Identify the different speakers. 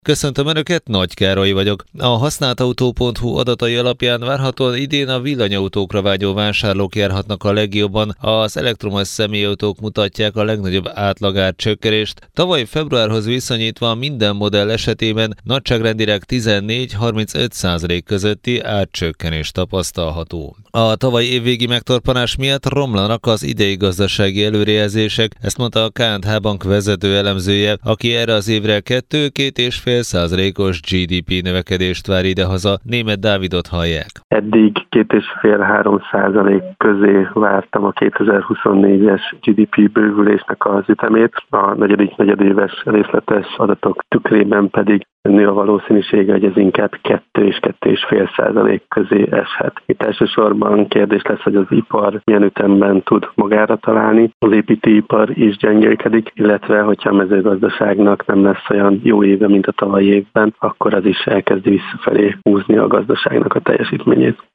Speaker 1: Köszöntöm Önöket, Nagy Károly vagyok. A használtautó.hu adatai alapján várhatóan idén a villanyautókra vágyó vásárlók járhatnak a legjobban. Az elektromos személyautók mutatják a legnagyobb átlagárcsökkenést. Tavaly februárhoz viszonyítva minden modell esetében nagyságrendileg 14-35% közötti árcsökkenés tapasztalható. A tavaly évvégi megtorpanás miatt romlanak az idei gazdasági előrejelzések, ezt mondta a K&H Bank vezető elemzője, aki erre az évre 2-2,5%-os GDP növekedést vár idehaza. Németh Dávidot hallják.
Speaker 2: Eddig 2,5-3% közé vártam a 2024-es GDP bővülésnek az ütemét. A negyedik negyedéves részletes adatok tükrében pedig nő a valószínűsége, hogy ez inkább 2 és 2,5% közé eshet. Itt elsősorban kérdés lesz, hogy az ipar milyen ütemben tud magára találni. Az építőipar is gyengélkedik, illetve hogyha a mezőgazdaságnak nem lesz olyan jó éve, mint a tavalyi évben, akkor az is elkezdi visszafelé húzni a gazdaságnak a teljesítményét.